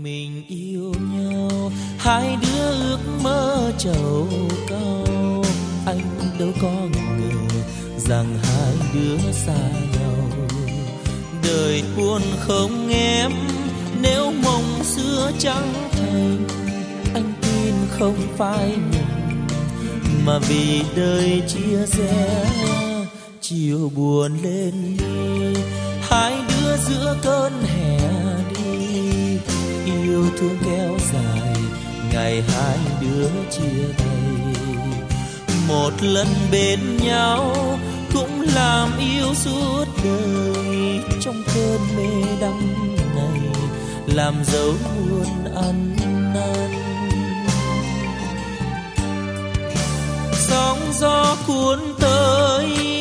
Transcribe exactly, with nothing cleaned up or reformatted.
Mình yêu nhau, hai đứa ước mơ trầu cao. Anh đâu có ngờ rằng hai đứa xa nhau. Đời buồn không em, nếu mộng xưa chẳng thành. Anh tin không phải mình, mà vì đời chia rẽ. Chiều buồn lên đi, hai đứa giữa cơn hè đi. Yêu thương kéo dài, ngày hai đứa chia tay. Một lần bên nhau cũng làm yêu suốt đời. Trong cơn mê đắm này, làm dấu muôn ăn năn. Sóng gió cuốn tới,